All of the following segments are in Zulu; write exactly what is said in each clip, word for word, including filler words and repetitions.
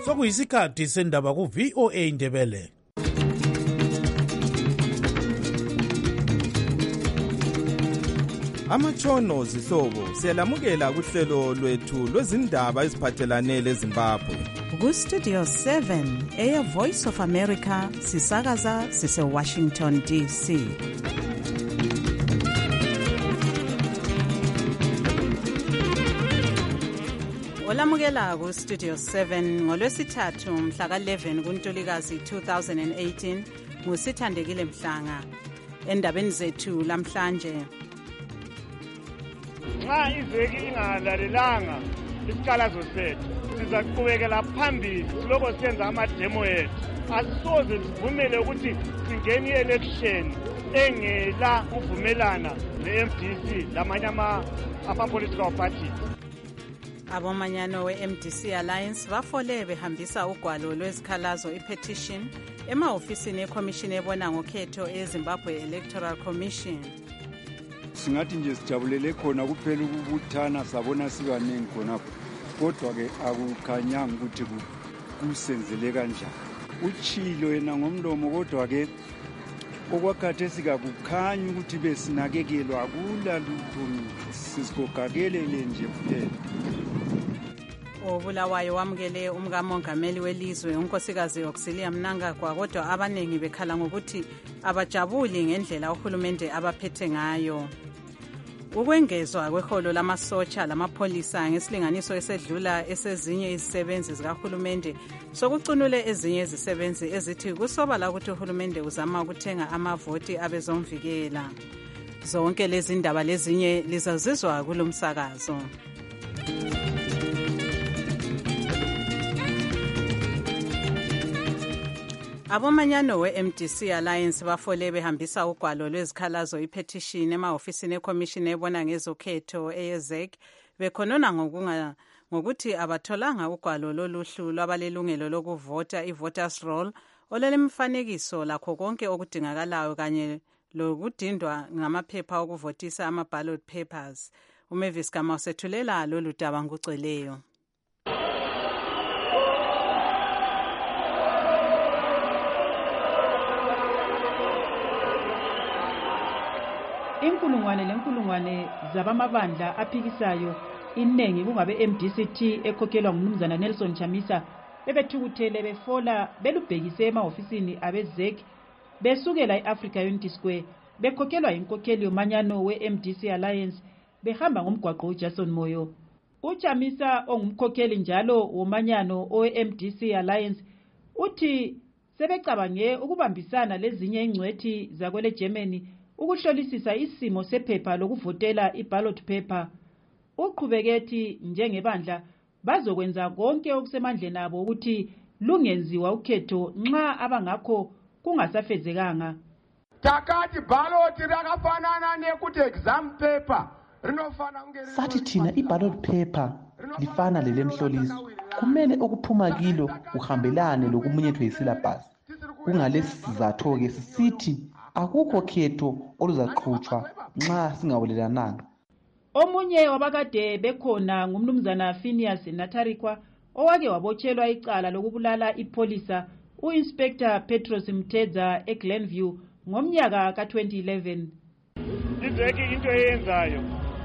sokuyisikhathi sendaba ku-V O A Indebele. Amatshono zihlobo siyalamukela kuhlelo lwethu lwezindaba eziphathelane leZimbabwe. Ku-Studio seven, Air Voice of America, sisakaza sise-Washington D C. Olamukela ku-Studio seven ngolwesithathu mhla ka-eleven kuNtulikazi two thousand eighteen nguSithandekile Mhlanga. Endabeni zethu lamhlanje, nxa iveki ingalalelanga isikhalazo sethu sizaqhubekela phambili siloko senza amademo ethu. Asisoze sivumele ukuthi singene i-election engela kuvumelana ne-M D C lamanye ama-political parties. Abomanyano we-M D C Alliance bafole behambisa ugwalo lwezikhalazo i-petition ema-ofisini eCommission ebona ngokhetho eZimbabwe Electoral Commission. Singathi nje sijabulele khona kuphela ukubuthana sabona sibaningi khonapho, kodwa ke akukhanyanga ukuthi kusenzele kanjani. Uchilo yena ngomlomo, kodwa ke okwakhathi sikakukhanya ukuthi besinakekelwa akula lutho, sisikogakelele nje kuphela. Obulawayo wamukele umkamongameli welizwe unkosikazi Auxilia Mnangagwa, kodwa abaningi bekhala ngokuthi abajabuli ngendlela uhulumende abaphethe ngayo. Ukwengezwa kweholo lamasotsha lamapholisa ngesilinganiso esedlula esezinye izisebenzi zikahulumende sokucunule ezinye izisebenzi ezithi kusobala ukuthi uhulumende uzama ukuthenga amavoti abezomvikela. Zonke lezi ndaba lezinye lizazizwa kulomsakazo. Abomanyano we-M D C Alliance bafole behambisa ugwalo lwezikhalazo i-petition ema-ofisini eCommission ebona ngezokhetho e-Z E C bekhonona ngokunga ngokuthi abatholanga ugwalo loluhlu lwabalelungelo lokuvota i-voters roll olelemfanekiso lakho konke okudingakalayo kanye lokudindwa ngamaphepha okuvotisa ama-ballot papers. uMavis Gama usethulela lolu daba ngokugcweleyo. Inkulungwane lenkulungwane zabamabandla aphikisayo iningi kungabe M D C T ekhokhelwa ngumnumzana Nelson Chamisa bebethukuthele befola belubhekise ema-ofisini abe-Z E C besukela e-Africa Unity Square bekhokhelwa inkokheli yomanyano we-M D C Alliance behamba ngomgwaqo uJason Moyo. UChamisa ongumkhokheli njalo womanyano owe-M D C Alliance uthi sebecabange ukubambisana lezinye ingcwethi zakwele Germany ukuhlolisisa isimo sephepha lokuvotela i-ballot paper. Uqhubeketi njengebandla bazokwenza konke okusemandleni abo ukuthi lungenziwa ukhetho nxa abangakho kungasafezekanga. Takati ballot rakafanana nekuthi exam paper rinofana ngeri. Sathi thina i-ballot paper lifana lelemhloliso, kumele okuphuma kilo uhambelane lokumunyethwe yisyllabus. Kungalesi sizatho ke sisithi akukho khetho oluzaqhutshwa nxa singabulelananga. Omunye wabakade bekhona ngumnumzana Phineas Natarikwa owake wabotshelwa icala lokubulala ipolisa u-Inspector Petros Mtedza eGlenview ngomnyaka ka twenty eleven. Izeki into eyenzayo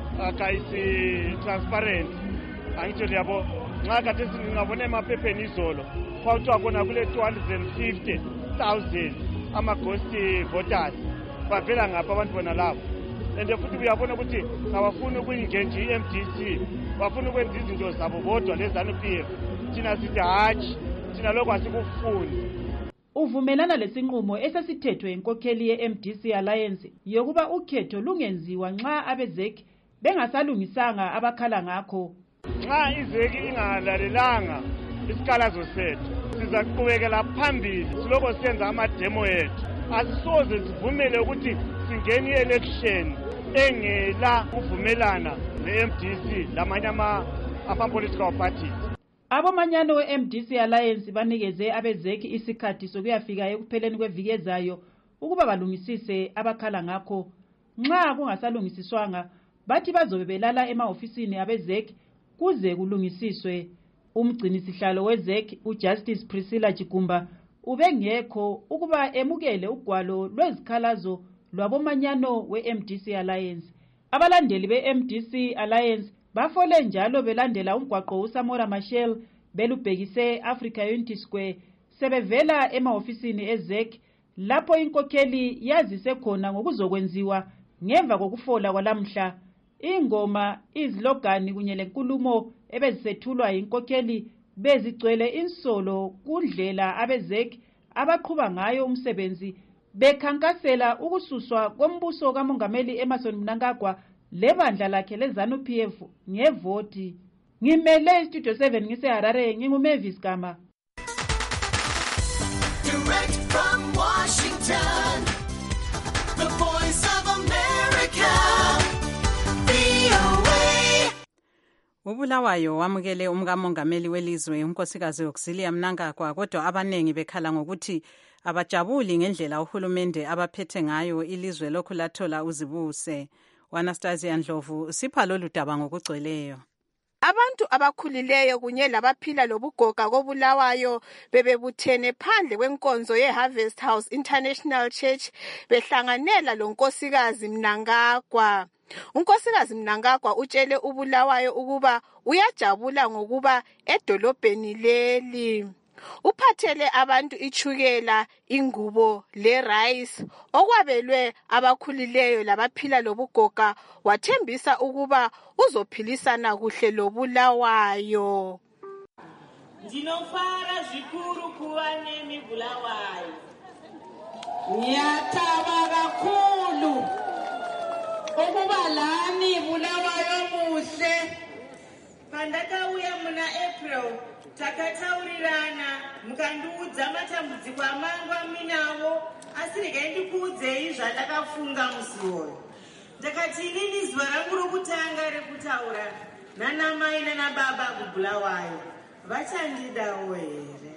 akayisi transparent. Angitsho yabo nxa kade singabona emaphepheni izolo kwathiwa khona kule two hundred fifty thousand ama-ghost voters bavela ngapha abantu bona labo, and futhi uyabona ukuthi abafuni ukuyingenja i-M D C, bafuna ukwenza izinto zabo bodwa lezanu-P F. Thina sithi hatshi, thina lokhu asikufuni. Uvumelana lesinqumo esesithethwe inkokheli ye-M D C Alliance yokuba ukhetho lungenziwa nxa abe-Z E C bengasalungisanga abakhala ngakho. Nxa izeki ingalalelanga isikhalazo sethu sizaqhubekela phambili siloko senza amademo ethu. Asisoze sivumele ukuthi singene i-election engela kuvumelana ne-M D C lamanye ama-political parties. Abomanyano we-M D C Alliance banikeze abe-Z E C isikhathi sokuyafika ekupheleni kweviki ezayo ukuba balungisise abakhala ngakho. Nxa kungasalungisiswanga bathi bazobe belala ema-ofisini abe-Z E C kuze kulungisiswe. Umgcinisihlalo weZEC uJustice Priscilla Chigumba ubengekho ukuba emukele ugwalo lwezikhalazo lwabomanyano we-M D C Alliance. Abalandeli be-M D C Alliance bafole njalo belandela umgwaqo uSamora Machel belubhekise Africa Unity Square sebevela emahofisini eZEC lapho inkokheli yazise khona ngokuzokwenziwa ngemva kokufola kwalamhla. Ingoma, izilogani kunye lenkulumo ebezisethulwa inkokheli bezigcwele insolo kundlela abeZEC abaqhuba ngayo umsebenzi bekhankasela ukususwa kombuso kaMongameli Emmerson Mnangagwa lebandla lakhe leZANU P F ngevoti. Ngimele Studio seven ngiseHarare, nginguMavis Gama. Direct from Washington, the voice of America, V O A. uBulawayo wamukele umkamongameli welizwe unkosikazi Auxilia Mnangagwa, kodwa abanengi bekhala ngokuthi abajabuli ngendlela uhulumende abaphethe ngayo ilizwe lokhu lathola uzibuse. Anastasia Ndlovu sipha lolu daba ngokugcweleyo. Abantu abakhulileyo kunye labaphila lobugoga koBulawayo bebebuthene phandle kwenkonzo yeHarvest House International Church behlanganela lonkosikazi Mnangagwa. Unkosikazi Mnangagwa utshele uBulawayo ukuba uyajabula ngokuba edolobheni leli. Uphathele abantu ichukela, ingubo le rice okwabelwe abakhulileyo labaphila lobugoga, wathembisa ukuba uzophilisana kuhle loBulawayo. Ndinofara zvikuru kuva nemi Bulawayo. Ngiyathaba kakhulu ukuba lani Bulawayo muhle. Pandakauya muna April takataurirana mukandiudza matambudziko amangu aminawo, asi regai ndikuudzei zvandakafunga musi uyu. Ndakati inini zuva rangu rokutanga rekutaura nanamai nanababa kuBulawayo vachandidawo here.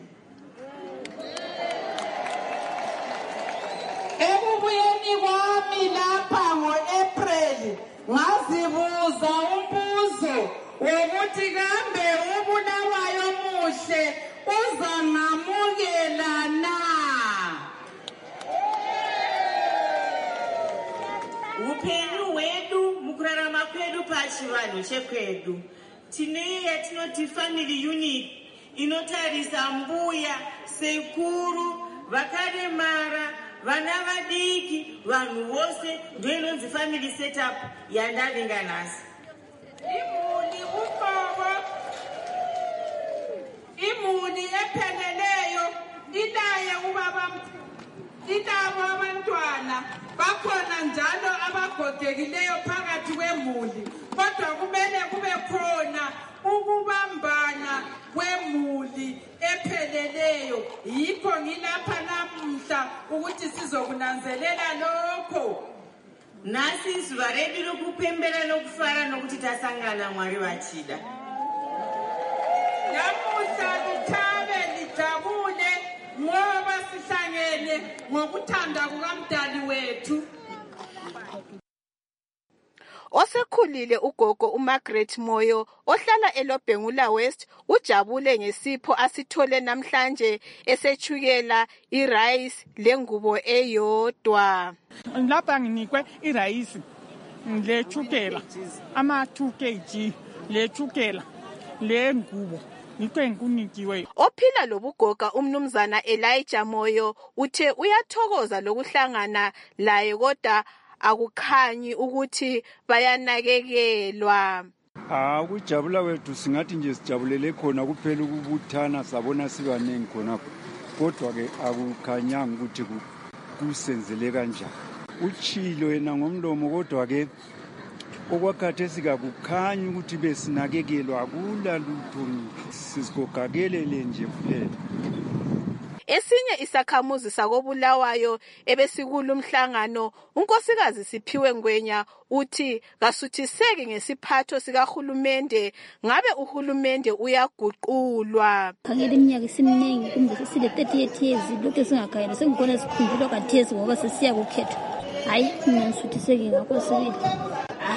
Ekubuyeni kwami lapha ngo-April ngazibuza umbuzo wokuthi kambe uBulawayo muhle uzangamukela na. Upenyu hwedu mukurarama kwedu pachivanhu chekwedu tine yatinoti family unit inotarisa mbuya, sekuru, vakaremara, vana vadiki, vanhu vose ndio inonzi family setup yandavinga nhasi. Imuli uqobo, imuli epheleleyo ilaye ubaba ilabo abantwana bakhona njalo abagogekileyo phakathi kwemuli, kodwa kumele kube khona ukubambana kwemuli epheleleyo. Yikho ngilapha namuhla ukuthi sizokunanzelela lokho. Nasi izuva redu rokupembera nokufara nokuti tasangana Mwari vachida. Namuhla lithabe lijabule ngoba sihlangene ngokuthanda kukaMdali wethu. Osekhulile ugogo uMargaret Moyo ohlala eLobhengula West ujabule ngesipho asithole namhlanje esechukela irice lengubo eyodwa. Lapha nginikwe irice lechukela ama two kilograms lechukela lengubo nikwe ngunikiwe. Ophila lobugoga umnumzana Elijah Moyo uthe uyathokoza lokuhlangana laye kodwa akukhanyi ukuthi bayanakekelwa. Ah, kujabula wethu singathi nje sijabulele khona kuphela ukubuthana sabona sibanengi khona, kodwa ke akukhanyanga ukuthi kusenzele kanjani. Uchilo yena ngomlomo, kodwa ke okwakhathi sikakukhanya ukuthi besinakekelwa akula lutho, sisigogakelele nje kuphela. Esinye isakhamuzi sakoBulawayo ebesikulumhlangano unkosikazi Siphiwe Ngwenya uthi kasuthiseki ngesiphatho sikahulumende, ngabe uhulumende uyaguqulwa. Khangela iminyaka isiminengi kumbe sesile thirty-eight years lokho singakhayela sengikona sikhumbula kathesi ngoba sesiya kukhetha. Hayi mina ngisuthiseki ngakho sibili.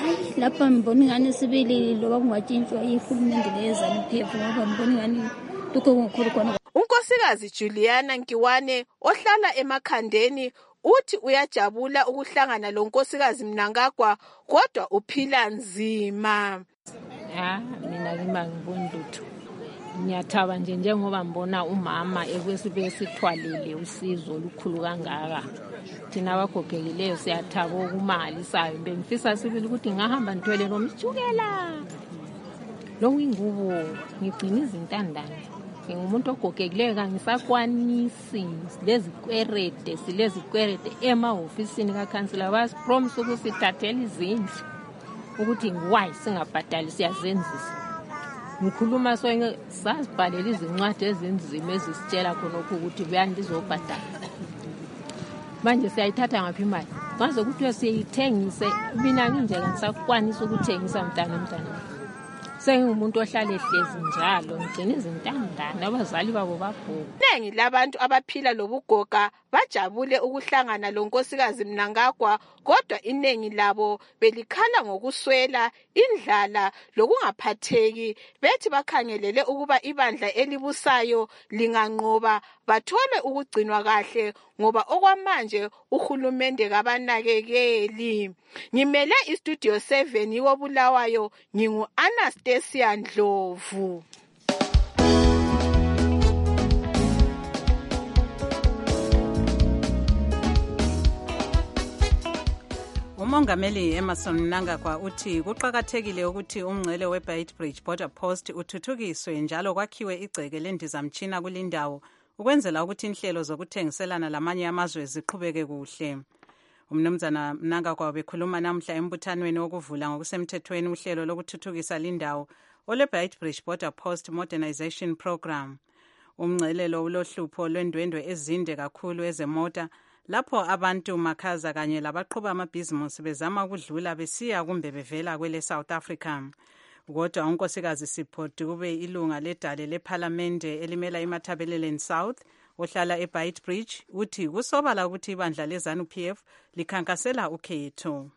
lapha ngibona ingane sibili loba kungatshintshwa ihulumende lezanu P F ngoba ngibona ingane lokho kungakhulu khona. unkosikazi Juliana Nkiwane ohlala emakhandeni uthi uyajabula ukuhlangana lonkosikazi Mnangagwa kodwa uphila nzima. Ya mina ngima ngibona lutho. Ngiyathaba nje njengoba ngibona umama ekwesibe sithwalile usizo olukhulu kangaka. Thina abagogekileyo siyathaba okumalisayo bengifisa sibili ukuthi ngahamba ngithwele nomjukela. Lo wingubo ngigcina izintandane. Ngumuntu ogogekileyo kangisakwanisi lezi kwerede silezi kwerede emahofisini kaCouncilor bas promise ukusithathela izindlu ukuthi why singabhadali siyazenzisa. Ngikhuluma so sasibhalela izincwadi ezinzima ezisitshela khona ukuthi buyani lizobhadala. Manje siyayithatha ngaphi imali? Ngaze ukuthi siyithengise mina nginje ngisakwanisa ukuthengisa mntana mntana. Sengumuntu ohlala ehlezi njalo ngigcina izintandane abazali babo babhuku. Nengi labantu abaphila lobugoga bajabule ukuhlangana lonkosikazi Mnangagwa kodwa inengi labo belikhala ngokuswela indlala lokungaphatheki bethi bakhangelele ukuba ibandla elibusayo linganqoba bathole ukugcinwa kahle ngoba okwamanje uhulumende kabanakekeli. Ngimele istudio seven yobulawayo ngingu Anastasia Ndlovu. Umongameli Emerson Mnangagwa uthi kuqakathekile ukuthi umngcele weBeitbridge Border Post uthuthukiswe njalo kwakhiwe igceke lendizamtshina kulindawo ukwenzela ukuthi inhlelo zokuthengiselana lamanye amazwe ziqhubeke kuhle. Umnumzana Mnangagwa bekhuluma namhla embuthanweni wokuvula ngokusemthethweni uhlelo lokuthuthukisa lindawo oleBeitbridge Border Post Modernization Program. Umngcele lo ulohlupho lwendwendwe ezinde kakhulu ezemota lapho abantu makhaza kanye labaqhuba amabhizimusi bezama ukudlula besiya kumbe bevela kwele South Africa. Kodwa unkosikazi Sipho Dube ilunga ledale lephalamende elimela iMathabelelen South ohlala eBeitbridge uthi kusobala ukuthi ibandla lezanu P F likhankasela ukhetho.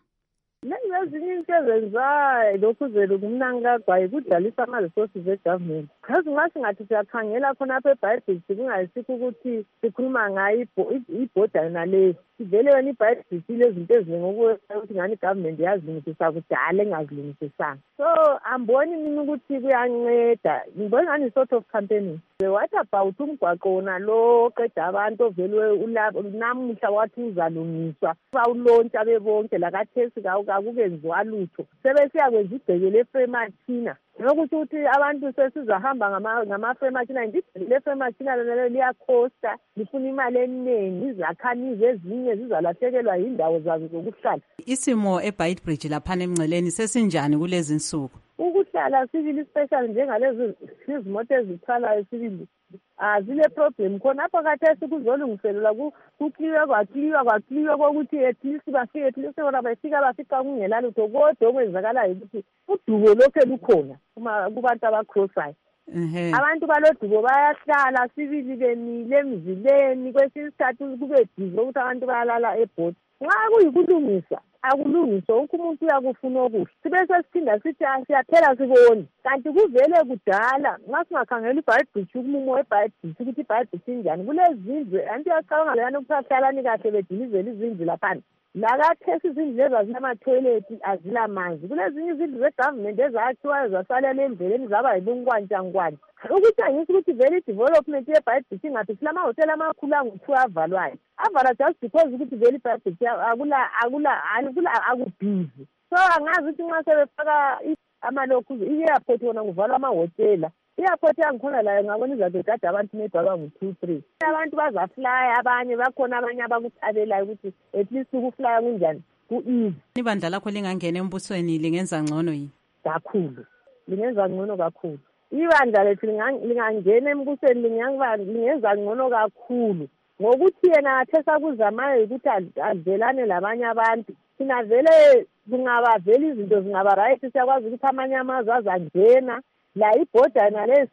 Ezinye into ezenzayo lokhu zelo kumnangagwa ikudlalisa ama-resources e-government. Kazi ngathi ngathi siyakhangela khona apha eBeitbridge kungayisikho ukuthi sikhuluma ngayo ibhoda naleyo. Sivele wena iBeitbridge lezinto eziningi ukuthi ngani i-government yazilungisisa kudala engazilungisisanga. So amboni mina ukuthi kuyanceda. Ngibona ngani sort of campaigning. What about umgwaqo wona lo oqeda abantu ovelwe ulabo namuhla wathi uzalungiswa. Bawulontsha bebonke lakathesi kakukenziwa lutho. Sebesiya kwenza igceke leFrematina. Nokuthi ukuthi abantu sesizahamba ngama ngamaFrematina igceke leFrematina lelo liyakhosta lifuna imali eningi izakhamizi ezinye zizalahlekelwa indawo zazo zokuhlala. Isimo eBeitbridge lapha emngceleni sesinjani kulezi insuku? Ukuhlala sibili special njengalezi izimoto ezithwalayo sibili azile problem khona apha khathesi kuzolungiselwa kukliwa kwakliwa kwakliwa kokuthi at least bafike at least bona bafika bafika kungela lutho kodwa okwenzakalayo ukuthi udubo lokho lukhona kuma kubantu abacrossayo. Abantu balodubo bayahlala sibili bemile emzileni kwesinye isikhathi kube dizo ukuthi abantu bayalala ebhodi. Nxa kuyikulungisa akulungiswa wonke umuntu uyakufuna okuhle sibese siphinda sithi siyaphela sibone kanti kuvele kudala nxa singakhangela iBeitbridge umumo weBeitbridge ukuthi iBeitbridge injani kulezindlu anti yacabanga leyana ukuhlalani kahle bedilizela izindlu lapha lakathesi izindlu ezazinama-toilet azilamanzi kulezinye izindlu zegovernment ezakhiwayo zasalela endleleni zaba yibunkwantshankwantsha ukuthi angisi ukuthi vele i-development yeBeitbridge ingaphisi amahhotela amakhulu angu-two avalwayo avala just because ukuthi vele iBeitbridge akula akula akula akubhizi so angazi ukuthi nxa sebefaka amalokhu i-airport wona kuvalwa amahhotela i-airport yangikhona layo ngabona izade kade abantu nebhaka ngu-two three abantu bazaflya abanye bakhona abanye abakuthabelayo ukuthi at least ukuflya kunjani ku-easy. Ibandla lakho lingangena embusweni lingenza ngcono yini? Kakhulu lingenza ngcono kakhulu. Ibandla lethu lingangena embusweni lingenza ngcono kakhulu ngokuthi yena athesa kuzamayo ukuthi avelane labanye abantu thina vele kungabavela izinto zingaba right siyakwazi ukuthi amanye amazwe azangena la ibhoda nalezi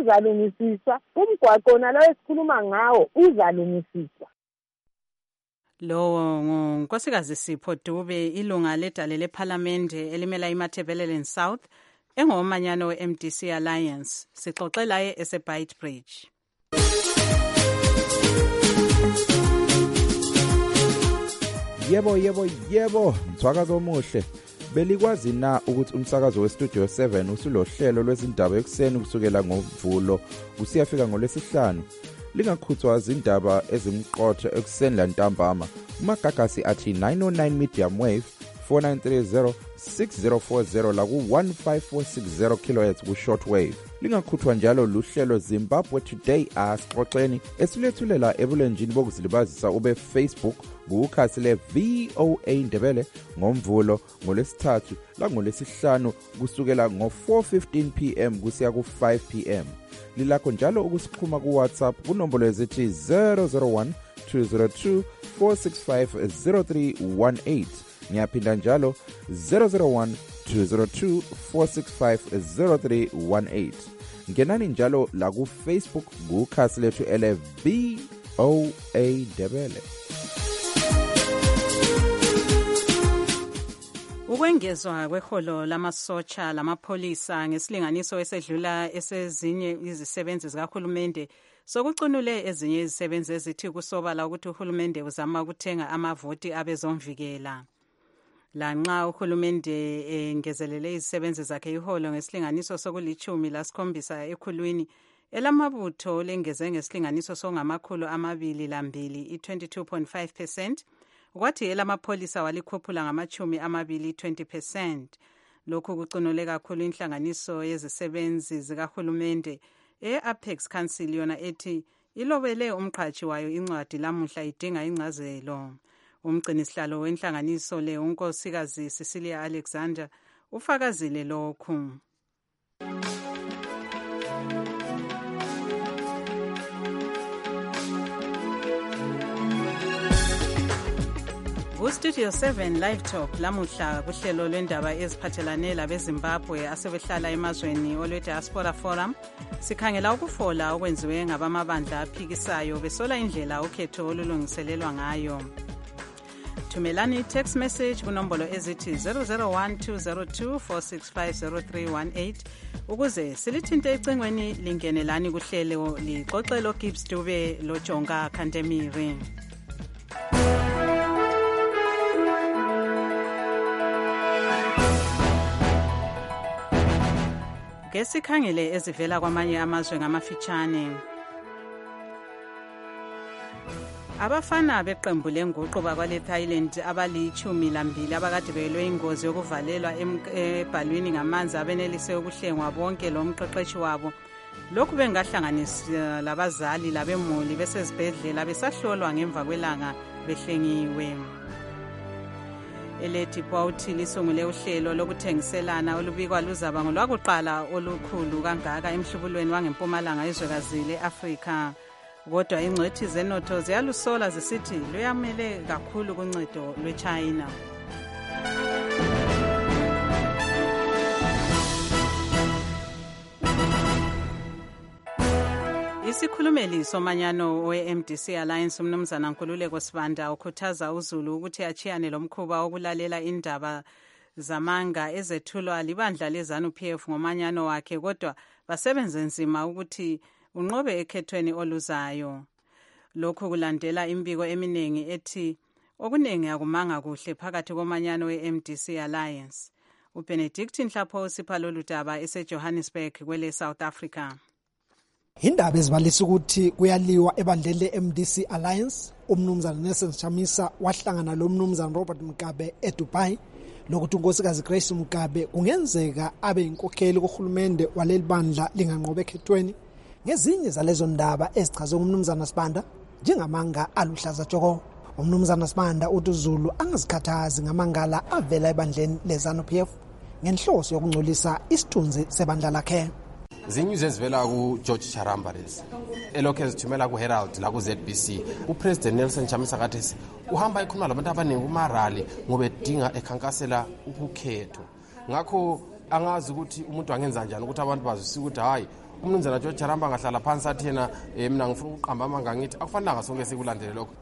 izalungisiswa umgwaqo nalo esikhuluma ngawo uzalungisiswa. Lo ngunkosikazi Sipho Dube, ilunga ledale lephalamende elimela iMatabeleland South, engomanyano we-M D C Alliance. Sixoxe laye eseBeitbridge. Yebo yebo yebo, mthwakazo omuhle. Belikwazi na ukuthi umsakazo weStudio seven usulohlelo lwezindaba ekuseni kusukela ngoMvulo kusiyafika ngolwesihlanu. Lingakhuthwa izindaba ezimqotho ekuseni lantambama. Umagagasi athi nine oh nine medium wave four nine three zero six zero four zero la ku one five four six zero kilohertz ku shortwave. Lingakhuthwa njalo luhlelo Zimbabwe Today asixoxeni esilethulela ebulenjini bokuzilibazisa ube Facebook kukhasi le V O A Ndebele ngoMvulo ngolesithathu la ngolesihlanu kusukela ngo four fifteen p m kusiya ku five p m. Lilakho njalo ukusikhuma ku WhatsApp kunombolo ezithi zero zero one two zero two four six five zero three one eight. Ngiyaphinda njalo zero zero one two zero two four six five zero three one eight. Ngenani njalo la ku Facebook kukhasi lethu ele V O A Ndebele. Ukwengezwa kweholo lamasotsha lamapholisa ngesilinganiso esedlula esezinye izisebenzi zikahulumende sokucunule ezinye izisebenzi ezithi kusobala ukuthi uhulumende uzama ukuthenga amavoti abezomvikela. Lanxa uhulumende engezelele izisebenzi zakhe iholo ngesilinganiso sokulichumi lasikhombisa ekhulwini, elamabutho lengeze ngesilinganiso songamakhulu amabili lambili i-twenty-two point five percent. Kwathi elamapholisa walikhuphula ngamachumi amabili twenty percent. Lokhu kucunule kakhulu inhlanganiso yezisebenzi zikahulumende e-Apex Council yona ethi ilobele umqhashi wayo incwadi lamuhla idinga ingcazelo. Umgcinisihlalo wenhlanganiso le unkosikazi Cecilia Alexander ufakazile lokhu. Studio seven Live Talk lamuhla kuhlelo lwendaba eziphathelane labeZimbabwe asebehlala emazweni olwe Diaspora Forum. Sikhangela ukufola okwenziwe ngabamabandla aphikisayo besola indlela ukhetho olulungiselelwa ngayo. Thumelani text message kunombolo ezithi zero zero one two zero two four six five zero three one eight ukuze silithinte ecingweni lingenelani kuhlelo lixoxelo Gibbs Dube loJonga Khandemiri. Ngesikhangele ezivela kwamanye amazwe ngamafitshane. Abafana beqembu lenguqu bakwale Thailand abalichumi lambili abakade belwe ingozi yokuvalelwa ebhalwini ngamanzi abenelise ukuhlengwa bonke lo mqeqeshi wabo. Lokhu bengahlanganisa labazali labemuli besezibhedlela besahlolwa ngemva kwelanga behlengiwe. Elethi Pauti lisungule uhlelo lokuthengiselana olubikwa luzaba ngolwakuqala olukhulu kangaka emhlubulweni wangempumalanga izwekazi leAfrika. Kodwa ingcwethi zenotho ziyalusola zisithi luyamele kakhulu kuncedo lweChina. Isikhulumeli somanyano we-M D C Alliance umnumzana Nkululeko Sibanda ukhuthaza uZulu ukuthi achiyane lomkhuba okulalela indaba zamanga ezethulwa libandla leZANU-P F ngomanyano wakhe, kodwa basebenze nzima ukuthi unqobe ekhethweni oluzayo. Lokhu kulandela imbiko eminingi ethi okuningi akumanga kuhle phakathi komanyano we-M D C Alliance. uBenedict Nhlapho usipha lolu daba eseJohannesburg kwele South Africa. Indaba ezibalisa ukuthi kuyaliwa ebandleni le-M D C Alliance. Umnumzana Nelson Chamisa wahlangana lo mnumzana Robert Mugabe eDubai lokuthi unkosikazi Grace Mugabe kungenzeka abe inkokheli kohulumende waleli bandla linganqobe ekhethweni. Ngezinye zalezo ndaba ezichazwe ngumnumzana Sibanda njengamanga aluhlaza tshoko. Umnumzana Sibanda uthi uZulu angazikhathazi ngamangala avela ebandleni leZANU-P F ngenhloso yokungcolisa isithunzi sebandla lakhe. Zinyuze ezivela ku George Charamba lezi elokho ezithumela ku Herald la ku Z B C. uPresident Nelson Chamisa kathi uhamba ekhuluma labantu abaningi kumarali ngoba edinga ekhankasela ukukhetho. Ngakho angazi ukuthi umuntu angenza kanjani ukuthi abantu bazwisise ukuthi hayi umnumzana George Charamba ngahlala phansi athi yena mina ngifuna ukuqamba amanga ngithi akufanele sonke sikulandele lokho.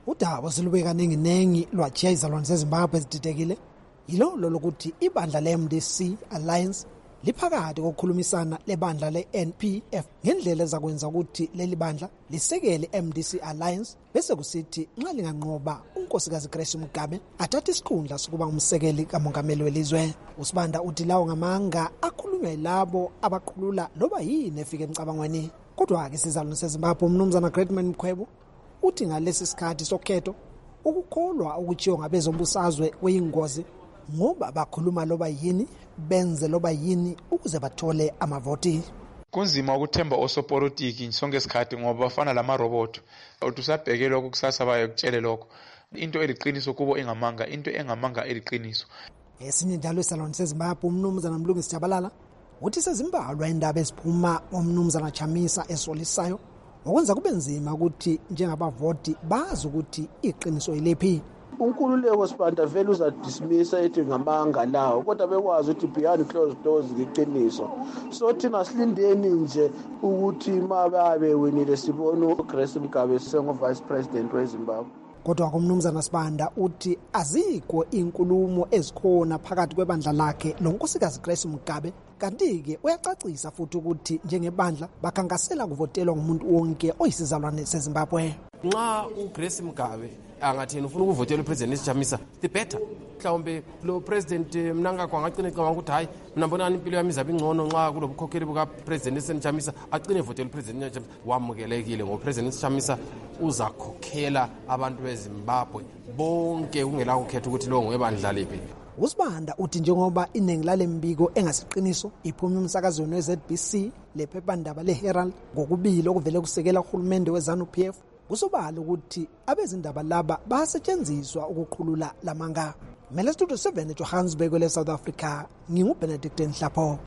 udaba silubeka ningi nengi lwajiya izalwane zeZimbabwe ezididekile yilo lokuthi ibandla le-M D C Alliance liphakathi kokukhulumisana lebandla le-N P F ngendlela ezakwenza ukuthi leli bandla lisekele i-M D C Alliance bese kusithi nxa linganqoba unkosikazi Grace Mugabe athathe isikhundla sokuba ngumsekeli kamongameli welizwe. uSibanda uthi lawo ngamanga akhulunywa yilabo abaqhulula loba yini efike emcabangweni. Kodwa-ke sizalwane seZimbabwe umnumzana Greatman Mkhwebo uthi ngalesi sikhathi sokhetho ukukholwa ukutshiwo ngabezombusazwe kuyingozi ngoba bakhuluma loba yini benze loba yini ukuze bathole amavoti. Kunzima ukuthemba osopolitiki sonke isikhathi ngoba bafana lamarobot. Utusabheke lokho kusasa bayekutshele lokho. Into eliqiniso kubo engamanga, into engamanga eliqiniso. Esinye njalo isalwane seZimbabwe umnumzana Mlungisi Jabalala uthi sezimbalwa indaba eziphuma omnumzana Chamisa esolisayo okwenza kube nzima ukuthi njengabavoti bazi ukuthi iqiniso ilephi. Unkululeko Sibanda vele uzadismissa ethi ngamanga lawo kodwa bekwazi ukuthi behind closed doors iqiniso. So thina silindeni nje ukuthi mababe winile sibona uGrace Mugabe sengo vice president weZimbabwe. Kodwa kumnumzana Sibanda uthi azikho inkulumo ezikhona phakathi kwebandla lakhe lonkosikazi Grace Mugabe kanti-ke uyacacisa futhi ukuthi njengebandla bakhangasela kuvotelwa ngumuntu wonke oyisizalwane seZimbabwe. Nxa uGrace Mugabe angathini ufuna ukuvotela upresident Chamisa the better. Mhlawumbe lo president Mnangagwa angagcina ecabanga ukuthi hayi mina mbona impilo yami izabe ingcono nxa kulobukhokheli buka president Chamisa agcine evotela upresident Chamisa. Wamukelekile ngoba president Chamisa uzakhokhela abantu beZimbabwe bonke kungela ukhetha ukuthi lo ngoyebandla lephi. uSibanda uthi njengoba iningi lale mbiko engasiqiniso iphuma umsakazweni we-Z B C lephephandaba le-Herald ngokubili okuvele kusekela uhulumende we-ZANU P F kusobala ukuthi abezindaba laba basetshenziswa ukuqhulula lamanga. Mele Studio seven eJohannesburg le South Africa nginguBenedict Nhlapho.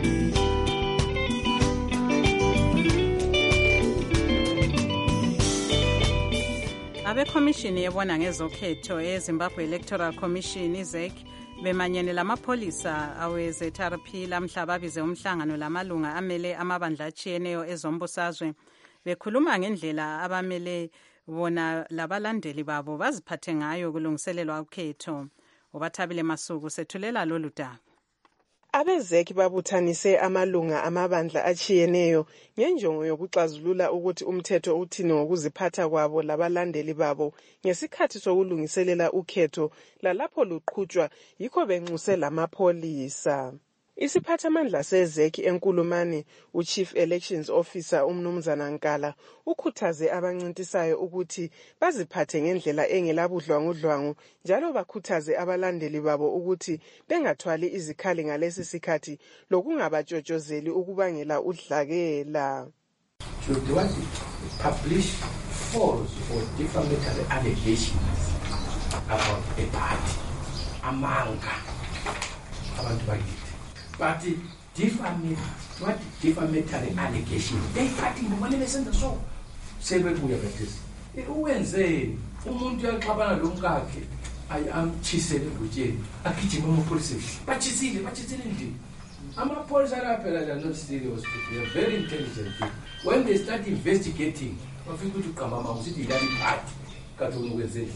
Abekhomishini yebona ngezokhetho eZimbabwe Electoral Commission I Z E C bemanyene lamapholisa awe-Z R P lamhla babize umhlangano lamalunga amele amabandla atshiyeneyo ezombusazwe bekhuluma ngendlela abamele bona labalandeli babo baziphathe ngayo kulungiselelwa ukhetho. Ubathabile Masuku sethulela lolu daba. Abezeki babuthanise amalunga amabandla achiyeneyo ngenjongo yokuxazulula ukuthi umthetho uthini ngokuziphatha kwabo labalandeli babo ngesikhathi sokulungiselela ukhetho lalapho luqhutshwa yikho benxuse lamapholisa. Isiphathamandla sezeki enkulumani uChief Elections Officer umnumzana Nkala ukhuthaze abancintisayo ukuthi baziphathe ngendlela engelabudlwangudlwangu njalo bakhuthaze abalandeli babo ukuthi bengathwali izikhali ngalesi sikhathi lokungabatshotshozeli ukubangela udlakela. Should what publish false or defamatory allegations about a party amanga abantu bakithi. But defamatory, what defamatory allegation? They party in the money they send the soul. Say what we have this. It always say, umuntu yaqabana lomkakhe I am chisele kuje. Akijima mo police. Bachisile, bachisile ndi. Ama police are not serious. They are very intelligent. When they start investigating, bafika ukuthi uqamama usithi ilali party kathoni kwenzeni.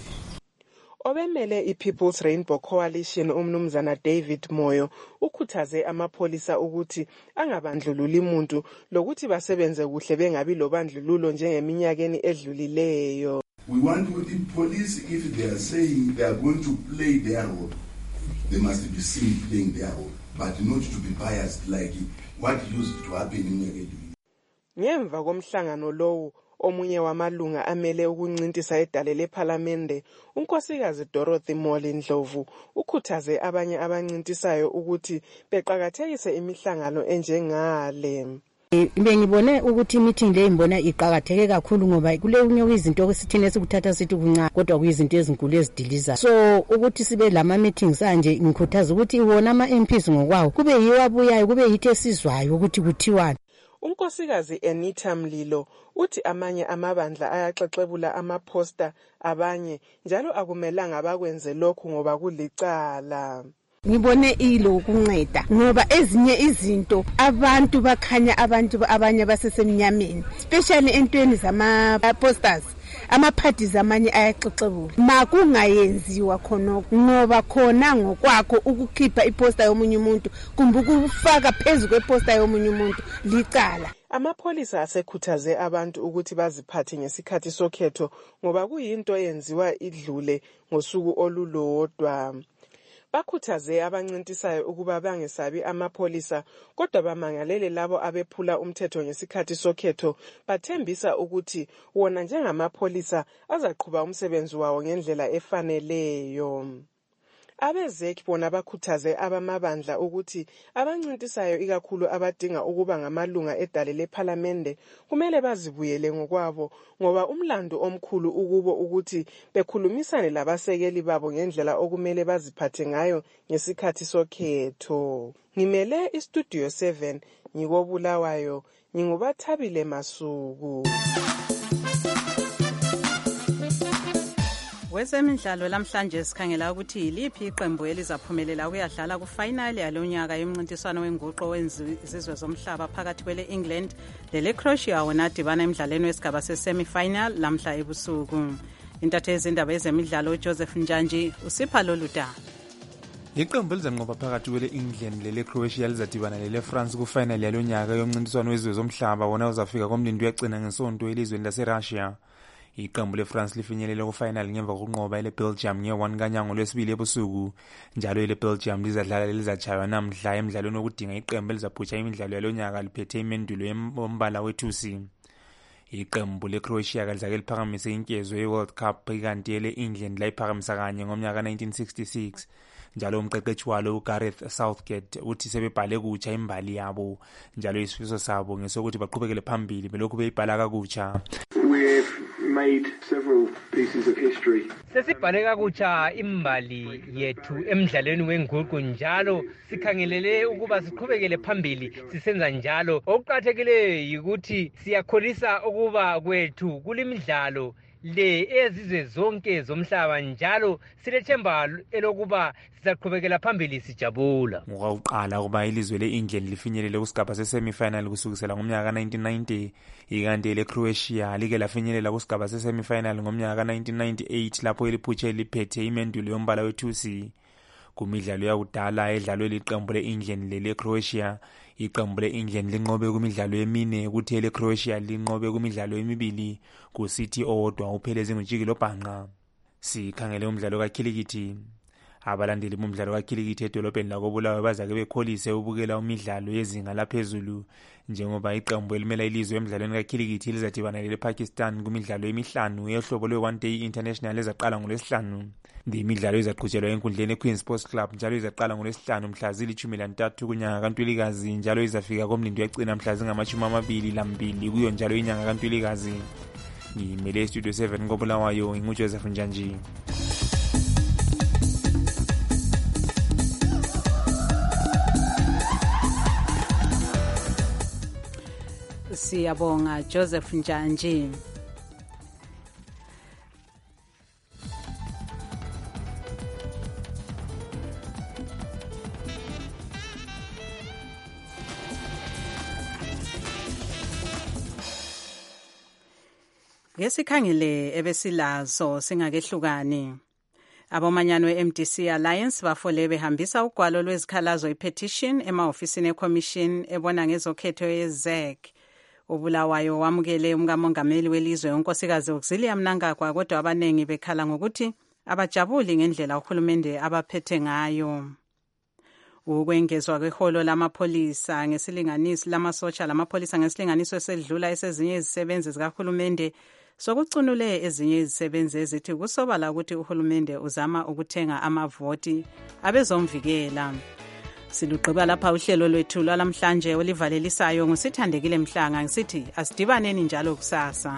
Obemele iPeople's Rainbow Coalition umnumzana David Moyo ukhuthaze amapholisa ukuthi angabandlululi umuntu lokuthi basebenze kuhle bengabi lobandlululo njengeminyakeni edlulileyo. We want the police, if they are saying they are going to play their role, they must be seen playing their role, but not to be biased like what used to happen in Nyakeni. Ngemva komhlangano lowo omunye wamalunga amele ukuncintisa edale leParliamente unkosikazi Dorothy Moli Ndlovu ukhuthaze abanye abancintisayo ukuthi beqhakathekise imihlangano enjengale. Bengibone ukuthi meeting le imbona iqhakatheke kakhulu ngoba kule unye izinto esithine sikuthatha sithi kunca kodwa kuyizinto ezinkulu ezidiliza. So ukuthi sibe lama meetings anje ngikhuthaza ukuthi iwona ama M Ps ngokwawo kube yiwo abuyayo kube yithi esizwayo ukuthi kuthiwani. Unkosikazi Anita Mlilo uthi amanye amabandla ayaxexebula amaposter abanye njalo akumelanga bakwenze lokho ngoba kulicala. Ngibone ilo ukunceda ngoba ezinye izinto abantu bakhanya abantu abanye basesemnyameni especially entweni zama posters ama-parties amanye ayaxoxebula makungayenziwa khonoko ngoba khona ngokwakho ukukhipha iposta yomunye umuntu kumbe ukufaka phezu kweposta yomunye umuntu licala. Amapholisa asekhuthaze abantu ukuthi baziphathe ngesikhathi sokhetho ngoba kuyinto eyenziwa idlule ngosuku olulodwa. Bakhuthaze abancintisayo ukuba bangesabi amapholisa kodwa bamangalele labo abephula umthetho ngesikhathi sokhetho bathembisa ukuthi wona njengamapholisa azaqhuba umsebenzi wawo ngendlela efaneleyo. Abezek bona bakhuthaze abamabandla ukuthi abancintisayo ikakhulu abadinga ukuba ngamalunga edale leParliament kumele bazibuyele ngokwabo ngoba umlando omkhulu ukubo ukuthi bekhulumisane labasekeli babo ngendlela okumele baziphathe ngayo ngesikhathi sokhetho. Ngimele iStudio seven ngikobulawayo ngingubathabile Masuku. Wezemidlalo lamhlanje sikhangela ukuthi yiliphi iqembu elizaphumelela ukuyadlala kufinal yalonyaka yomncintiswano wenguqo wezizwe zomhlaba phakathi kwele England lele Croatia wona adibana emidlalweni wesigaba sesemifinal lamhla ebusuku. Intatheli yezindaba yezemidlalo uJoseph Njanji usipha lolu daba. Iqembu elizanqoba phakathi kwele England lele Croatia lizadibana lele France kufinal yalonyaka yomncintiswano wezizwe zomhlaba wona uzafika komlindi uyagcina ngesonto elizweni laseRussia. Iqembu leFrance lifinyelela kufinal ngemva kokunqoba ele Belgium nge-one kanyango lwesibili ebusuku. Njalo ele Belgium lizadlala lizachaywa namhla emidlalweni wokudinga iqembu elizaphutsha imidlalo yalonyaka liphethe imendulo yombala wethusi. Iqembu leCroatia kalizake liphakamise inkezo ye-World Cup ikanti ele England layiphakamisa kanye ngomnyaka nineteen sixty-six. Njalo umqeqeshi walo uGareth Southgate uthi sebebhale kutsha imbali yabo njalo isifiso sabo ngesokuthi baqhubekele phambili belokhu beyibhala kakutsha. We've made several pieces of history. Sesibhale kakutsha imbali yethu emidlalweni wenguqu njalo sikhangelele ukuba siqhubekele phambili sisenza njalo. Okuqathekile yikuthi siyakholisa ukuba kwethu kulimidlalo le ezizwe zonke zomhlaba njalo silethemba elokuba sizaqhubekela phambili sijabula. Ngokuqala kuba ilizwe leEngland lifinyelele kusigaba sesemifinal kusukisela ngomnyaka nineteen ninety ikanti leCroatia like lafinyelela kusigaba sesemifinal ngomnyaka nineteen ninety-eight lapho iliphutshe liphethe imendulo yombala wethusi. Kumidlalo yakudala edlalwe liqembu leEngland leleCroatia, iqembu leEngland linqobe kumidlalo emine kuthi leCroatia linqobe kumidlalo emibili kusithi owodwa upheleze ngojikilo bhanqa. Sikhangele umdlalo kakhilikithi. Abalandeli bomdlalo kakhilikithi edolobheni lakobulawayo bazake bekholise ubukela umidlalo yezinga laphezulu njengoba iqembu elimela ilizwe emidlalweni kakhilikithi lizadibana lePakistan kumidlalo emihlanu yohlobo lwe-one day international ezaqala ngolwesihlanu. Imidlalo izaqhutshelwa enkundleni eQueen Sports Club njalo izaqala ngolwesihlanu mhla zilithumi lantathu kunyanga kaNtulikazi njalo izafika komlindi uyagcina mhla zingamashumi amabili lambili kuyo njalo inyanga kaNtulikazi. Ngimele iStudio seven kobulawayo nginguJoseph Njanji. Siyabonga Joseph Njanji. Ngesikhangele ebesilazo singakehlukani. Abomanyano we-M D C Alliance bafole behambisa ugwalo lwezikhalazo i-petition emahofisini e-commission ebona ngezokhetho ye-Z E C. Ubulawayo wamukele umkamongameli welizwe unkosikazi Auxilia Mnangagwa kodwa abanengi bekhala ngokuthi abajabuli ngendlela uhulumende abaphethe ngayo. Ukwengezwa kweholo lamapholisa ngesilinganiso lamasotsha lamapholisa ngesilinganiso esedlula esezinye izisebenzi zikahulumende sokucunule ezinye izisebenzi ezithi kusobala ukuthi uhulumende uzama ukuthenga amavoti abezomvikela. Silugqiba lapha uhlelo lwethu lwalamhlanje olivalelisayo ngusithandekile Mhlanga ngisithi asidibaneni njalo kusasa.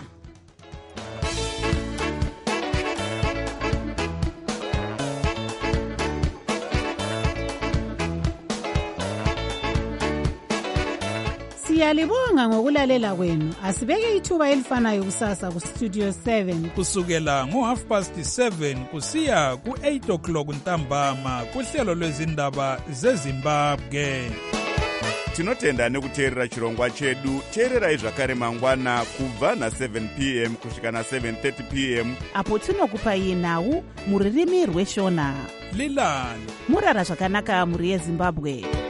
Siyalibonga ngokulalela kwenu. Asibeke ithuba elifanayo kusasa ku Studio seven kusukela ngo half past seven kusiya ku eight o'clock ntambama kuhlelo lwezindaba zeZimbabwe. tinotenda nekuteerera chirongwa chedu. Teererai zvakare mangwana kubva na-seven p m kusvika na-seven thirty p m apo tinokupai nhau muririmi rweshona. Lilan murara zvakanaka muri yeZimbabwe.